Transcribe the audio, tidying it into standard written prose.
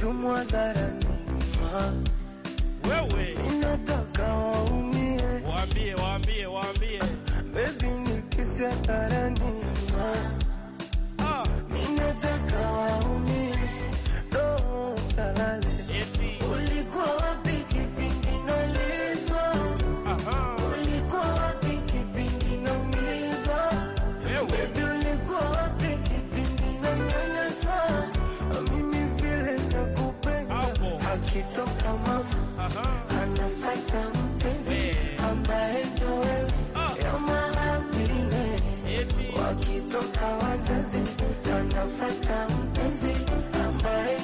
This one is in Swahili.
kutumwa dharani. Wewe ninataka waumie, waambie baby nikisia dharani. Ninataka waumie, no salale. Ulikuwa wapi kipindi nalizwa? Ulikuwa wapi kipindi naumizwa? Baby ulikuwa wapi kipindi nanyanyaswa? Mimi vile nakupenda, akitoka mama anafuata mpenzi ambaye ndo wewe. You're my happiness. Wakitoka wazazi anafuata mpenzi ambaye